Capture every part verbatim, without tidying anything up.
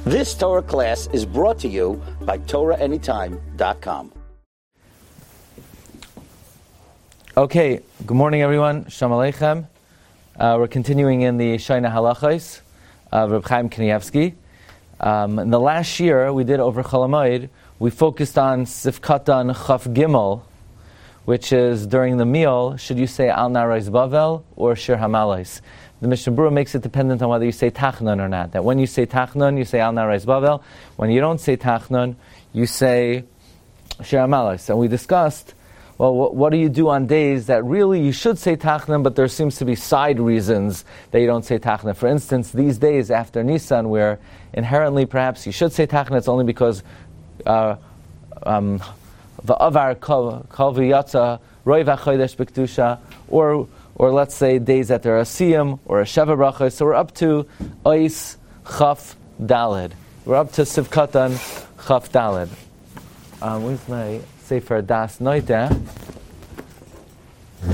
This Torah class is brought to you by Torah Anytime dot com. Okay, good morning everyone. Shalom Aleichem. Uh, we're continuing in the Shaina Halachos of Reb Chaim Kanievsky. Um, in the last year we did over Chol Hamoed, we focused on Sifkatan Chaf Gimel, which is during the meal, should you say Al Narais Bavel or Shir Hamalais? The Mishnah Berurah makes it dependent on whether you say Tachnun or not. That when you say Tachnun, you say Al Narais Bavel. When you don't say Tachnun, you say Shir Hamalais. And we discussed, well, what, what do you do on days that really you should say Tachnun, but there seems to be side reasons that you don't say Tachnun. For instance, these days after Nisan, where inherently perhaps you should say Tachnun, it's only because uh, um, the Avar Kol V'Yatza Roi V'Chodesh B'Kedusha, or or let's say days that there are a Siyam or a Sheva Brachos. So we're up to Ois Chaf Daled. We're up to Sivkatan Chaf Daled. Um, where's my Sefer Das Noita? I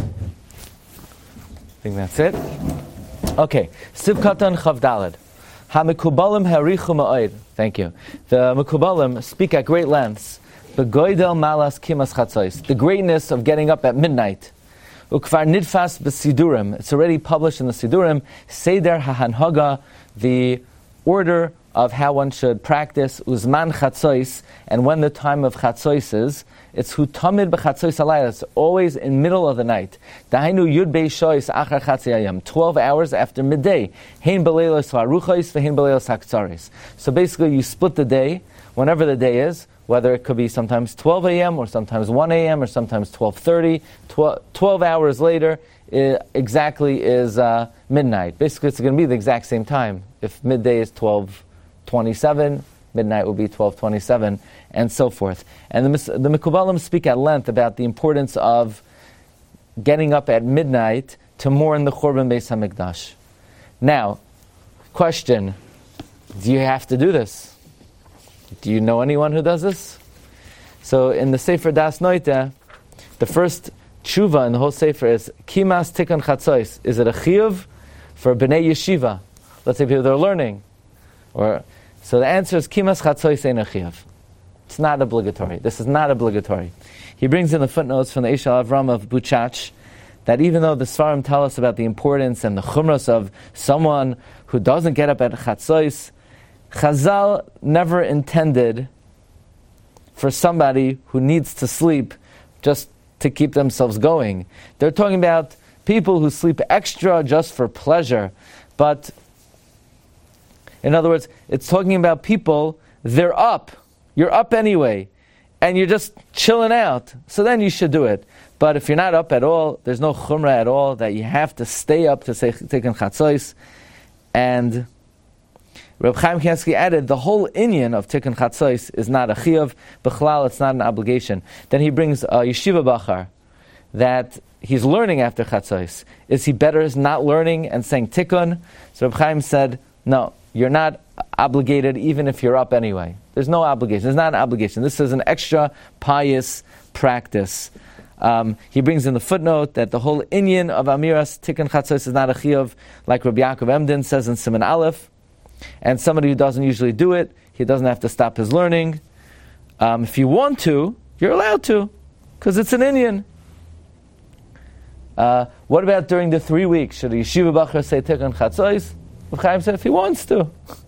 think that's it. Okay, Sivkatan Chaf Daled. HaMekubalim harichu ma'od. Thank you. The Mekubalim speak at great lengths. Begoidel malas kimas chatzos. The greatness of getting up at midnight. Ukvar nidfas b'sidurim. It's already published in the Sidurim. Seder hahanhaga, the order of how one should practice uzman chatzos, and when the time of chatzos is. It's hutamid b'chatzos alayla. It's always in middle of the night. Dahainu yud bei shois achar chatziyayam. Twelve hours after midday. Hein beleilos haruchos v'hein beleilos haktzaris. So basically, you split the day, whenever the day is. Whether it could be sometimes twelve a.m. or sometimes one a.m. or sometimes twelve thirty, twelve hours later, it exactly is uh, midnight. Basically, it's going to be the exact same time. If midday is twelve twenty-seven, midnight will be twelve twenty-seven, and so forth. And the, the Mekubalim speak at length about the importance of getting up at midnight to mourn the Churban Beis HaMikdash. Now, question, do you have to do this? Do you know anyone who does this? So in the Sefer Das Noita, the first tshuva in the whole Sefer is Kimas Tikkun Chatzos. Is it a chiyuv for Bnei Yeshiva? Let's say people that are learning. Or so the answer is Kimas Chatzos ain't a chiyuv. It's not obligatory. This is not obligatory. He brings in the footnotes from the Eshel Avram of Buchach that even though the Sfarim tell us about the importance and the chumras of someone who doesn't get up at Chatzos, Chazal never intended for somebody who needs to sleep just to keep themselves going. They're talking about people who sleep extra just for pleasure. But, in other words, it's talking about people, they're up. You're up anyway. And you're just chilling out. So then you should do it. But if you're not up at all, there's no chumrah at all that you have to stay up to say Tikkun Chatzos. And Reb Chaim Kanievsky added, the whole inyan of Tikkun Chatzos is not a chiyuv, b'chlal, it's not an obligation. Then he brings a yeshiva bachar, that he's learning after Chatzos. Is he better not learning and saying Tikkun? So Reb Chaim said, no, you're not obligated even if you're up anyway. There's no obligation. There's not an obligation. This is an extra pious practice. Um, he brings in the footnote that the whole inyan of Amiras Tikkun Chatzos is not a chiyuv, like Rabbi Yaakov Emden says in Siman Aleph. And somebody who doesn't usually do it, he doesn't have to stop his learning. Um, if you want to, you're allowed to, because it's an inyan. Uh, what about during the three weeks? Should a yeshiva bachar say Tikkun Chatzos? Reb Chaim said if he wants to.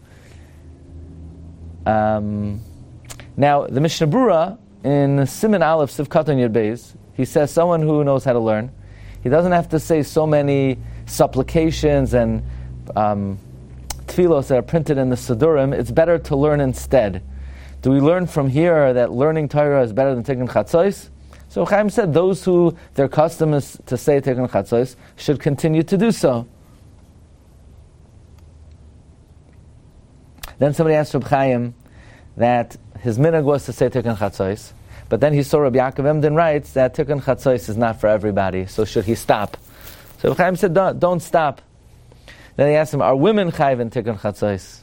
Um, now, the Mishnah Berurah in Siman Aleph Sivkatan Yud Beis, he says someone who knows how to learn, he doesn't have to say so many supplications and um, tefillos that are printed in the Sidurim. It's better to learn instead. Do we learn from here that learning Torah is better than Tikkun Chatzos? So Chaim said those who their custom is to say Tikkun Chatzos should continue to do so. Then somebody asked Reb Chaim that his minhag was to say Tikkun Chatzos, but then he saw Rabbi Yaakov Emden writes that Tikkun Chatzos is not for everybody, so should he stop? So Reb Chaim said, don't, don't stop. Then he asked him, are women chayv in Tikkun Chatzos?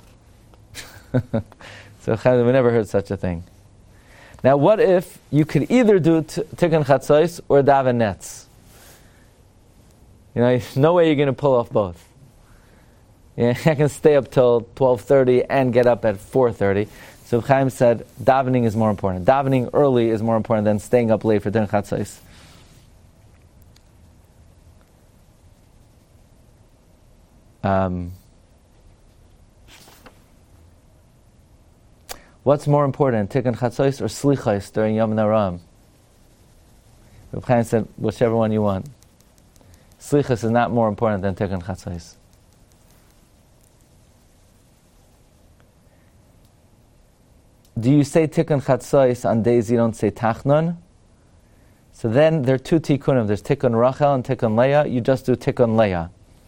So Chaim, we never heard such a thing. Now what if you could either do t- Tikkun Chatzos or daven netz? You know, no way you're going to pull off both. Yeah, I can stay up till twelve thirty and get up at four thirty. So Chaim said, davening is more important. Davening early is more important than staying up late for Din Chatzos. Um, what's more important, Tikkun Chatzos or Slichos during Yom Naram? Reb Chaim said, whichever one you want. Slichos is not more important than Tikkun Chatzos. Do you say Tikkun Chatzos on days you don't say Tachnun? So then there are two Tikkunim. There's Tikkun Rachel and Tikkun Leah. You just do Tikkun Leah.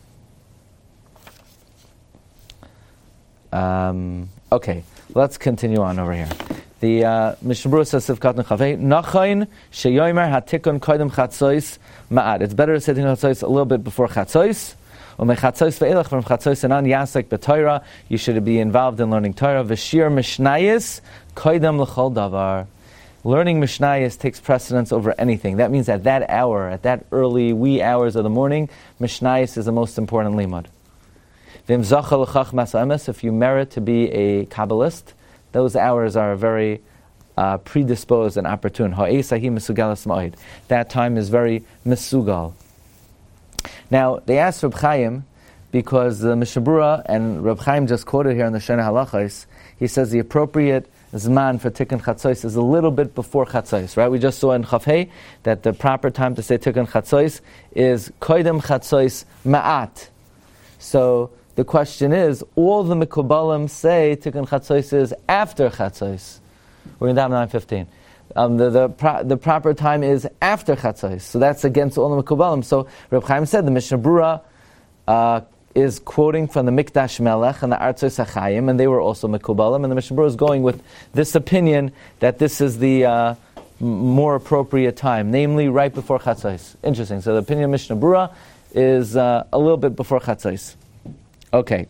Um, okay, let's continue on over here. The uh, Mishnah Berurah says, Sivkat Nechavei, Nachain sheyomer hatikun koydem Chatzos ma'at. It's better to say Tikkun Chatzos a little bit before Chatzos. Umechatzos ve'elach, from Chatzos and on yasek b'Torah, you should be involved in learning Torah. V'shir mishnayis koydem l'chol davar. Learning mishnayis takes precedence over anything. That means at that hour, at that early wee hours of the morning, mishnayis is the most important limud. V'im zacha l'chach mas emes, if you merit to be a Kabbalist, those hours are very uh, predisposed and opportune. Ha'esahi mesugalas ma'id. That time is very mesugal. Now, they asked Reb Chaim, because the Mishnah Berurah, and Reb Chaim just quoted here in the Shana Halachos, he says the appropriate Zman for Tikkun Chatzos is a little bit before Chatzos, right? We just saw in Chafhei that the proper time to say Tikkun Chatzos is Koydem Chatzos Ma'at. So, the question is, all the Mekubalim say Tikkun Chatzos is after Chatzos. We're in Dam nine fifteen. Um, the the, pro, the proper time is after Chatzos. So that's against all the Mekubalim. So Reb Chaim said the Mishnah Berurah uh, is quoting from the Mikdash Melech and the Artzos HaChaim, and they were also Mekubalim, and the Mishnah Berurah is going with this opinion that this is the uh, m- more appropriate time, namely right before Chatzos. Interesting. So the opinion of Mishnah Berurah is uh, a little bit before Chatzos. Okay.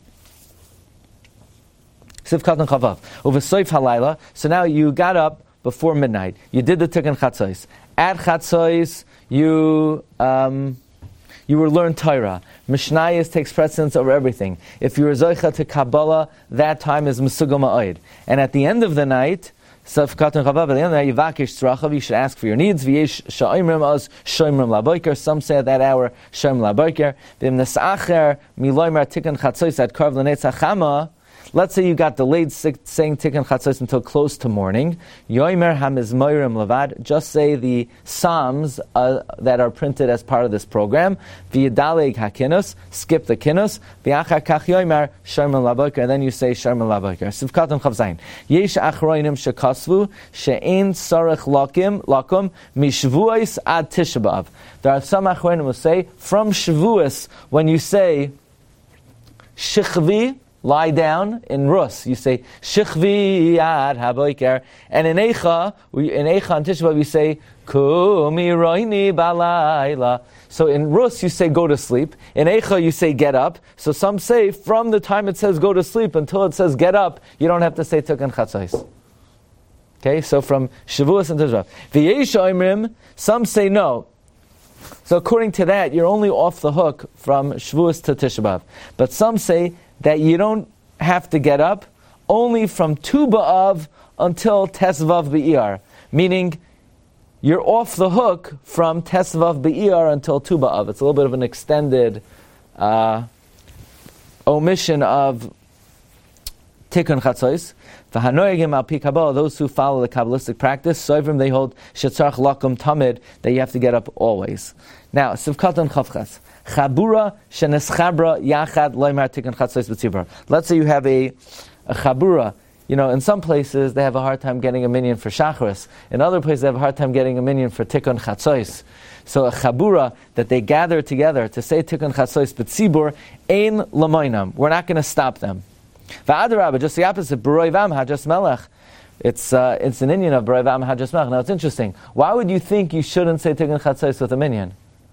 Sivkat and Chavav. Over Soif Halayla. So now you got up before midnight. You did the Tikkun Chatzos. At Chatzos, you um, you will learn Torah. Mishnayos takes precedence over everything. If you're Zoicha to Kabbalah, that time is Mesugal Ma'od. And at the end of the night, Sivkat and Chavav, at the end of the night, Yivakish Tzrachav, you should ask for your needs. V'yesh sha'imrim az shoimrim laboiker. Some say at that hour, shoimrim laboiker. V'im nesacher miloimer Tikkun Chatzos at Karv l'netzach chama. Let's say you got delayed saying Tikkun Chatzos until close to morning. Yoimer hamizmoirim levad. Just say the psalms uh, that are printed as part of this program. V'yidaleg hakinus. Skip the kinus. V'achar kach yoimer shomer laboker. And then you say shomer laboker. Sivkaton chavzayin. Yesh achroinim shekasvu she'ein sarech lakim lakum mishvuos ad Tisha B'Av. There are some achroinim who say from Shavuos when you say shichvi, lie down, in Rus, you say, Shichvi ad haboiker. And in Eicha, we, in Eicha on Tisha B'Av, you say, Kumi roini balayla. So in Rus, you say, go to sleep. In Eicha, you say, get up. So some say, from the time it says, go to sleep, until it says, get up, you don't have to say Tikkun Chatzos. Okay, so from Shavuos and Tisha B'Av. V'yesh oimrim, some say no. So according to that, you're only off the hook from Shavuos to Tisha B'Av. But some say that you don't have to get up only from Tu B'Av until Tesvav B'Iyar. Meaning, you're off the hook from Tesvav B'Iyar until Tu B'Av. It's a little bit of an extended uh, omission of Tikkun Chatzos. V'hanoyegim al pi Kabbalah, those who follow the Kabbalistic practice, Sovrim, they hold shetzarach lakum tamid, that you have to get up always. Now, Sivkatan Chavchas. Chabura sheneschabra yachad loymar Tikkun Chatzos b'tzibur. Let's say you have a, a chabura. You know, in some places they have a hard time getting a minyan for Shacharis. In other places they have a hard time getting a minyan for Tikkun Chatzos. So a chabura that they gather together to say Tikkun Chatzos b'tzibur ein lamoinam. We're not going to stop them. V'adarabah, just the opposite. B'roi vam hajas melech. It's uh, it's an Indian of b'roi vam hajas melech. Now it's interesting. Why would you think you shouldn't say Tikkun Chatzos with a minyan?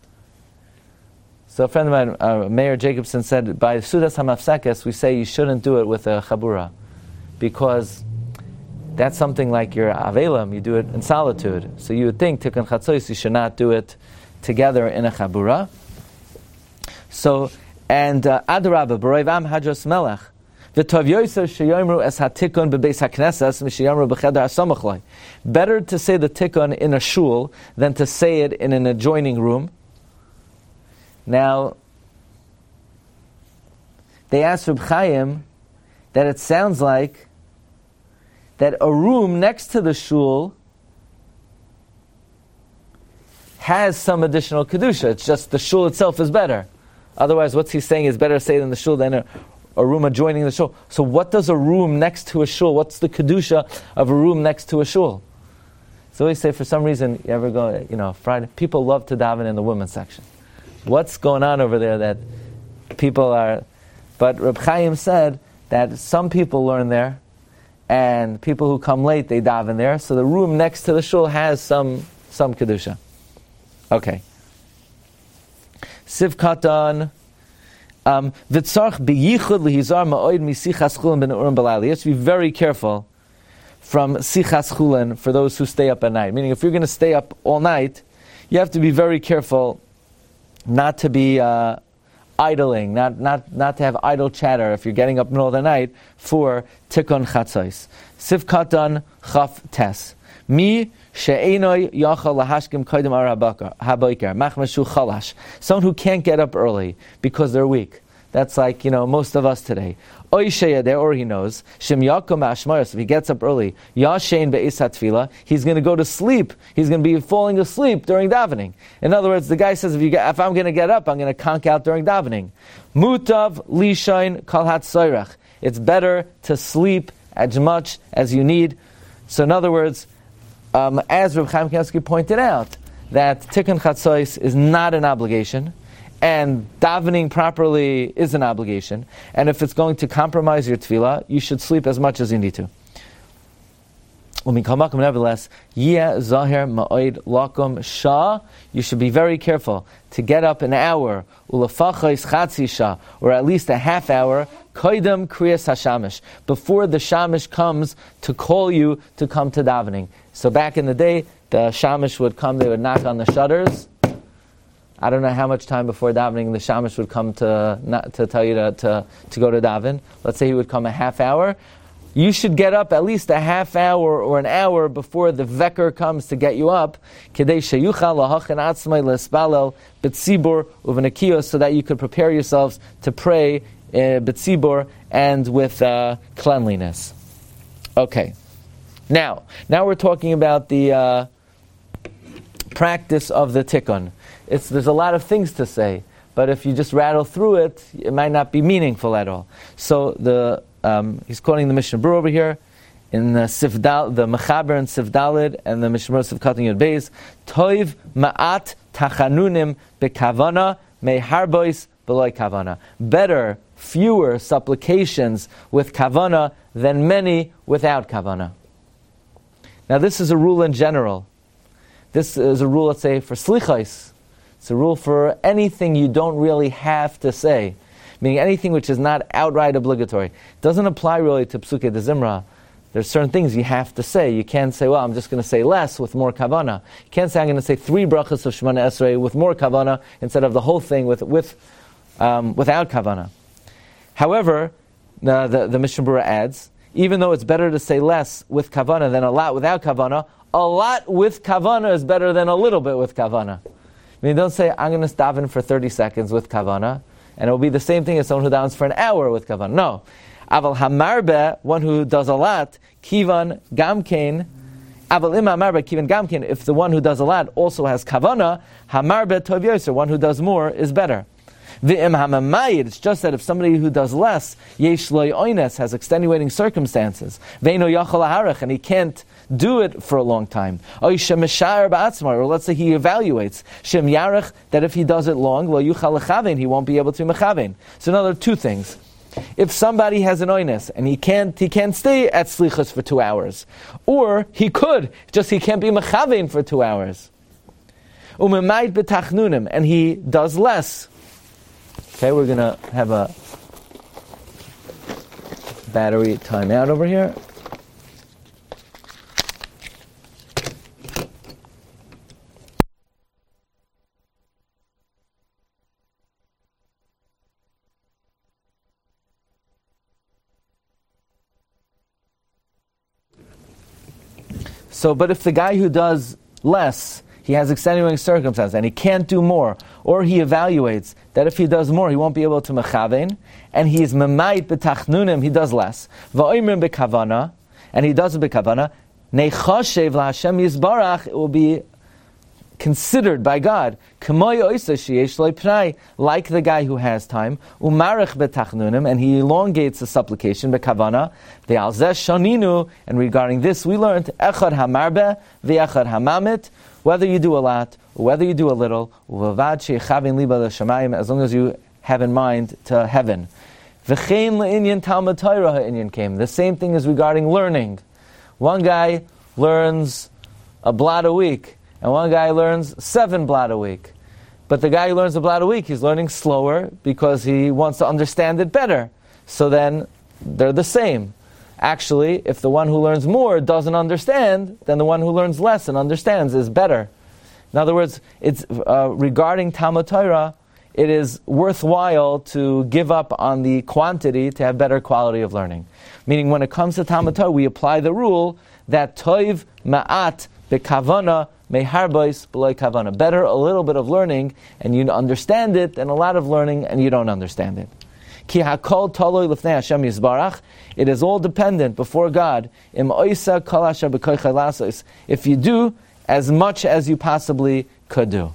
So a friend of mine, uh, Mayor Jacobson, said, by Sudas HaMafsekes, we say you shouldn't do it with a chabura, because that's something like your avelam, you do it in solitude. So you would think, Tikkun Chatzos, you should not do it together in a chabura. So And uh, Adarabba, B'roiv Am Hadras Melech, V'tov yoser sheyomru es hatikun bebeis haknesses misheyomru b'cheder hasamachloi. Better to say the tikkun in a shul than to say it in an adjoining room. Now, they asked Reb Chaim that it sounds like that a room next to the shul has some additional kedusha. It's just the shul itself is better. Otherwise, what's he saying is better to say it in the shul than a a room adjoining the shul. So what does a room next to a shul, what's the kedusha of a room next to a shul? So we say, for some reason, you ever go, you know, Friday, people love to daven in the women's section. What's going on over there that people are... But Reb Chaim said that some people learn there, and people who come late, they daven there, so the room next to the shul has some, some kedusha. Okay. Siv Katan... Um, you have to be very careful from sichas chulin for those who stay up at night. Meaning, if you're going to stay up all night, you have to be very careful not to be uh, idling, not, not, not to have idle chatter if you're getting up in the middle of the night for tikkun chatzos. Siv katan chaf tes. Mi she'enoi yachal lahashkim kodim ar haboker machmashu chalash. Someone who can't get up early because they're weak. That's like, you know, most of us today. Oy sheyadeh, or he knows, shem yakom ashmaros, if he gets up early, yashein be'isat tefillah, he's going to go to sleep. He's going to be falling asleep during davening. In other words, the guy says, if, you get, if I'm going to get up, I'm going to conk out during davening. Mutav lishain kal hatzayrach. It's better to sleep as much as you need. So in other words, Um, as Reb Chaim Kanievsky pointed out, that tikkun chatzos is not an obligation, and davening properly is an obligation, and if it's going to compromise your tefillah, you should sleep as much as you need to. Nevertheless, zahir ma'od lakum shah, you should be very careful to get up an hour, ulafachos chatzi shah, or at least a half hour, koidem kriyas hashamish, before the shamish comes to call you to come to davening. So back in the day, the shamish would come, they would knock on the shutters. I don't know how much time before davening the shamish would come to not, to tell you to, to, to go to daven. Let's say he would come a half hour. You should get up at least a half hour or an hour before the vecker comes to get you up, so that you could prepare yourselves to pray uh, b'tzibur and with uh, cleanliness. Okay. Now, now we're talking about the uh, practice of the tikkun. It's, there's a lot of things to say, but if you just rattle through it, it might not be meaningful at all. So the um, he's quoting the Mishnah Berurah over here in the Sifdal, the Mechaber and Sifdalid, and the Mishnah Berurah Sifkatan Yud Beis. Toiv ma'at tachanunim bekavana meharbois beloy kavana. Better fewer supplications with kavana than many without kavana. Now this is a rule in general. This is a rule, let's say, for slichos. It's a rule for anything you don't really have to say. Meaning anything which is not outright obligatory. It doesn't apply really to Psukei de Zimra. There's certain things you have to say. You can't say, well, I'm just going to say less with more kavana. You can't say, I'm going to say three brachas of Shemona Esrei with more kavana instead of the whole thing with, with um, without kavana. However, the, the, the Mishnah Berurah adds, even though it's better to say less with kavana than a lot without kavana, a lot with kavana is better than a little bit with kavana. I mean, don't say, I'm going to daven for thirty seconds with kavana, and it will be the same thing as someone who davens for an hour with kavana. No. Aval hamarbe, one who does a lot, kivan gamkein, aval ima hamarbe, kivan gamkein, if the one who does a lot also has kavana, hamarbe tov yoser, one who does more is better. V'im hamamayid, it's just that if somebody who does less, yesh loy oines, has extenuating circumstances, ve'ino yachal aharach, and he can't do it for a long time. Or let's say he evaluates shem yarech, that if he does it long, lo yuchal lechavein, he won't be able to mechavein. So another two things. If somebody has an oines and he can't, he can't stay at slichus for two hours, or he could, just he can't be mechavein for two hours. Umemayid betachnunim, and he does less. Okay, we're going to have a battery timeout over here. So, but if the guy who does less, he has extenuating circumstances and he can't do more, or he evaluates that if he does more, he won't be able to mechavein, and he is memayit b'tachnunim, he does less. Va'oimrim b'kavana, and he does it b'kavana. Nechashev laHashem yizbarach, it will be considered by God, like the guy who has time, umarich betachnunim, and he elongates the supplication bekavana. Ve'alzeh shaninu, and regarding this we learned echad hamarbe ve'echad hamamit. Whether you do a lot or whether you do a little, uvad sheichavin liba l'shamayim, as long as you have in mind to heaven. V'chein le'inyan talmud Torah ha'inyan came. The same thing is regarding learning. One guy learns a blot a week, and one guy learns seven blot a week. But the guy who learns a blot a week, he's learning slower because he wants to understand it better. So then, they're the same. Actually, if the one who learns more doesn't understand, then the one who learns less and understands is better. In other words, it's uh, regarding Talmud Torah, it is worthwhile to give up on the quantity to have better quality of learning. Meaning, when it comes to Talmud Torah, we apply the rule that toiv ma'at bekavana meharbais b'loy kavana. Better a little bit of learning and you understand it than a lot of learning and you don't understand it. Ki hakol toloi lifnei Hashem yizbarach. It is all dependent before God. Im oisa kol asher b'koycha lasos. If you do as much as you possibly could do.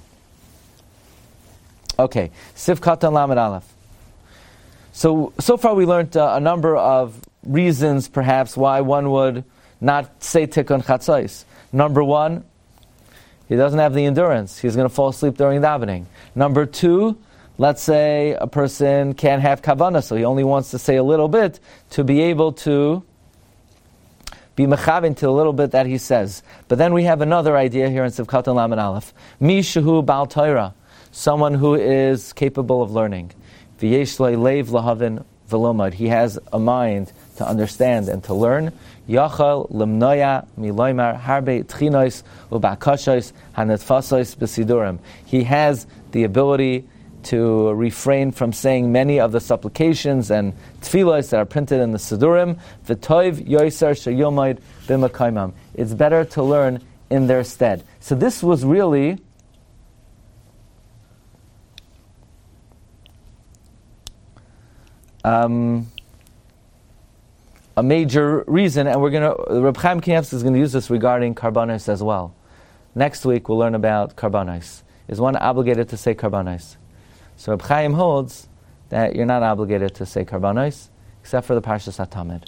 Okay, Sif Katan Lamed Aleph. So, so far we learned uh, a number of reasons perhaps why one would not say Tikkun Chatzos. Number one, he doesn't have the endurance. He's going to fall asleep during davening. Number two, let's say a person can't have kavanah, so he only wants to say a little bit to be able to be mechavin to a little bit that he says. But then we have another idea here in Sivkat and Lamed Aleph. Mi shehu bal Torah, someone who is capable of learning. V'yesh lo leiv lahavin v'lomad. He has a mind to understand and to learn. Yachal limnoya miloymar harbe tchinois ubakashos hanetfasos b'sidurim. He has the ability to refrain from saying many of the supplications and tefillos that are printed in the Sidurim. V'toiv yoiser sheyomayd b'makaymam. It's better to learn in their stead. So this was really um, a major reason, and we're going to, Reb Chaim Kanievsky is going to use this regarding karbanos as well. Next week we'll learn about karbanos. Is one obligated to say karbanos? So Reb Chaim holds that you're not obligated to say karbanos, except for the Parshas HaTamid.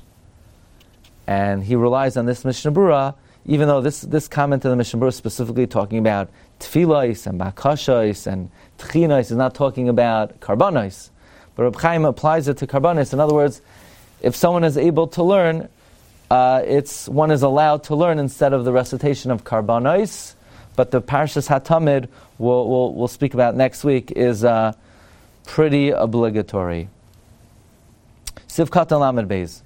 And he relies on this Mishnah Berurah, even though this, this comment in the Mishnah Berurah is specifically talking about tefillos and bakashos and tchinos, is not talking about karbanos. But Reb Chaim applies it to karbanos. In other words, if someone is able to learn, uh, it's one is allowed to learn instead of the recitation of karbanos. But the Parshas HaTamid, we'll, we'll, we'll speak about next week, is uh, pretty obligatory. Sivkat and Lamed Beis.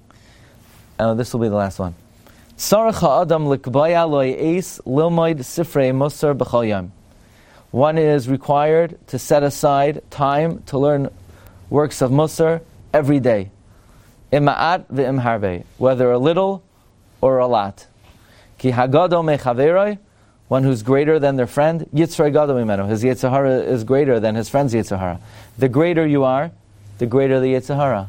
And this will be the last one. Tzarech ha'adam likbaya lo ye'es lilmoid sifrei musar b'chol yom. One is required to set aside time to learn works of musar every day. Ima'at ve'im harbe, whether a little or a lot. Ki hagado mechaveroi, one who's greater than their friend, Yitzhar Gadol Mimenu. His Yetzer Hara is greater than his friend's Yetzer Hara. The greater you are, the greater the Yetzer Hara.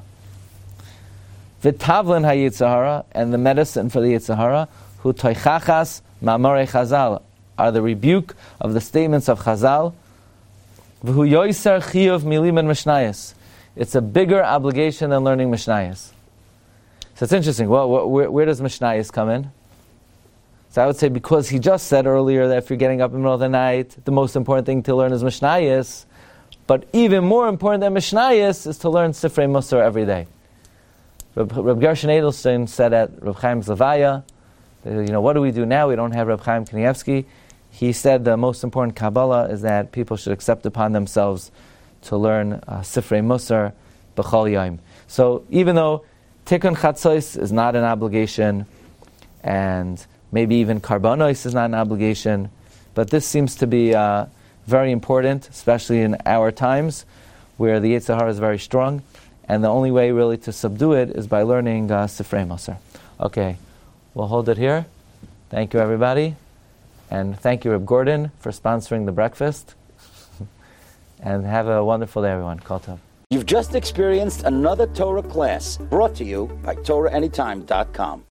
V'tavlin ha-Yetzer Hara, and the medicine for the Yetzer Hara, hu toichachas ma'amorei Chazal, are the rebuke of the statements of Chazal. V'hu yoiser chiyuv milim and mishnayos. It's a bigger obligation than learning mishnayos. So it's interesting. Well, where, where does mishnayos come in? So I would say because he just said earlier that if you're getting up in the middle of the night, the most important thing to learn is Mishnayos. But even more important than Mishnayos is to learn Sifrei Musar every day. Reb, Reb Gershon Edelstein said at Reb Chaim's Levaya, you know, what do we do now? We don't have Reb Chaim Kanievsky. He said the most important Kabbalah is that people should accept upon themselves to learn uh, Sifrei Musar b'chol yom. So even though Tikkun Chatzos is not an obligation, and maybe even karbanos is not an obligation, but this seems to be uh, very important, especially in our times, where the Yetzer Hara is very strong, and the only way really to subdue it is by learning uh, Sifrei Musar. Okay, we'll hold it here. Thank you, everybody. And thank you, Reb Gordon, for sponsoring the breakfast. And have a wonderful day, everyone. Kol tov. You've just experienced another Torah class brought to you by Torah Anytime dot com.